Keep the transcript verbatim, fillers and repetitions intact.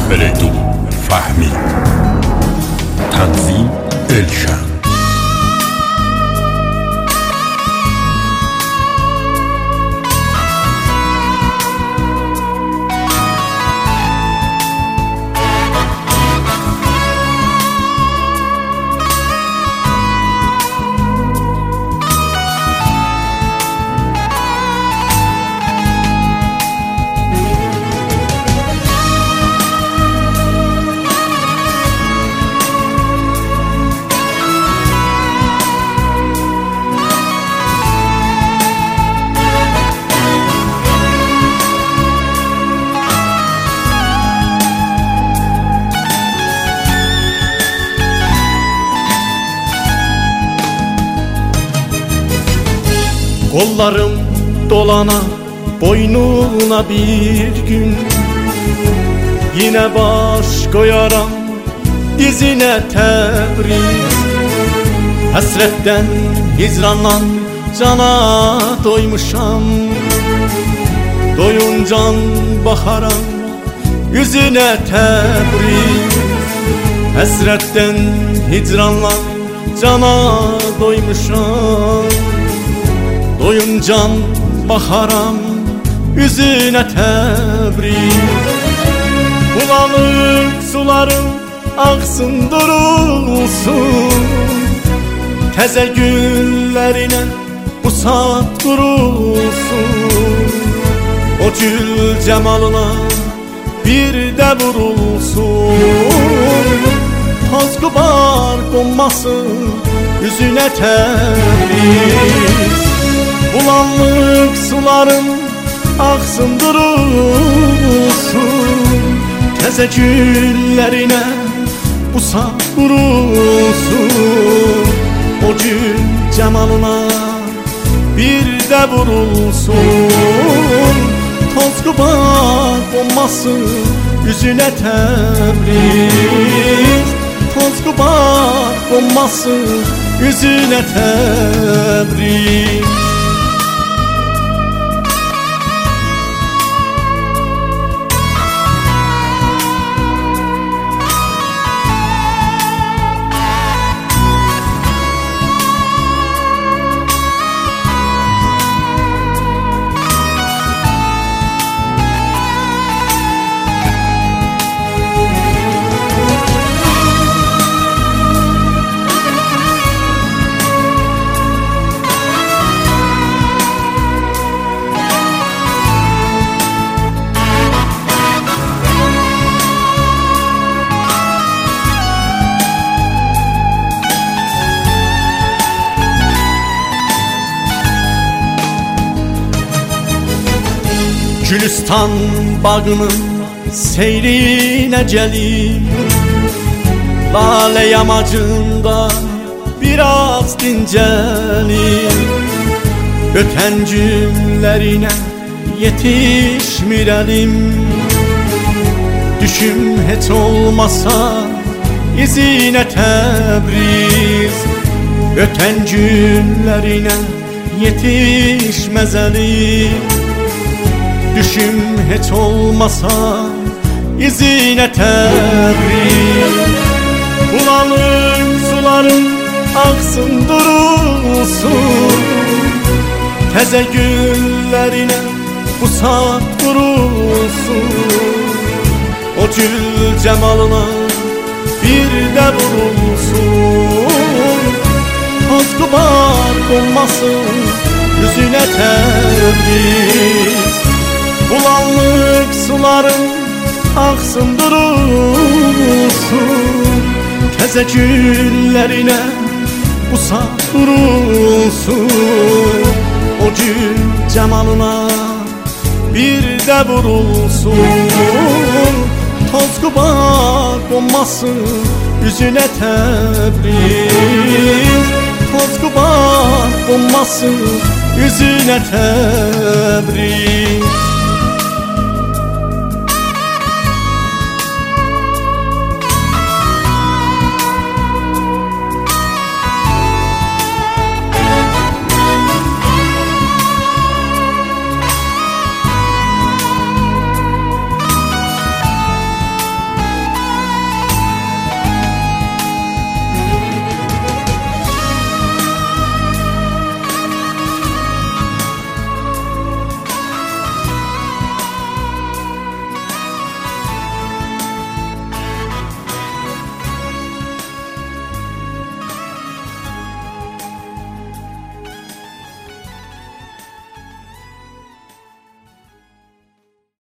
فریدون فهمی، تنظیم الشن. Kollarım dolana boynuna bir gün, yine baş koyaram dizine Tebriz. Hasretten, hicrandan cana doymuşam, doyuncan bakaram yüzüne Tebriz. Hasretten, hicrandan cana doymuşam, doyuncan bakaram yüzüne Tebriz. Bulanık sularım aksın durulsun, teze güllerine pusat kurulsun. O gül cemalına bir de vurulsun, toz kubar konmasın yüzüne Tebriz. Bulanık sularım aksın durulsun, teze güllerine pusat vurulsun. O gül cemalına bir de vurulsun, toz kubar konmasın yüzüne Tebriz. Toz kubar konmasın yüzüne Tebriz. Gülistan bağının seyrine gelim, lale yamacında biraz dincelim. Öten günlerine yetişmirelim, düşüm hiç olmasa izine Tebriz. Öten günlerine yetişmezelim, düşüm hiç olmasa izine Tebriz. Bulanık sularım aksın durulsun, teze güllerine pusat vurulsun. O gül cemalına bir de vurulsun, toz kubar konmasın yüzüne Tebriz. Bulanık sularım aksın durulsun, teze güllerine pusat vurulsun. O gül cemalına bir de vurulsun, toz kubar konmasın yüzüne Tebriz. Toz kubar konmasın yüzüne Tebriz.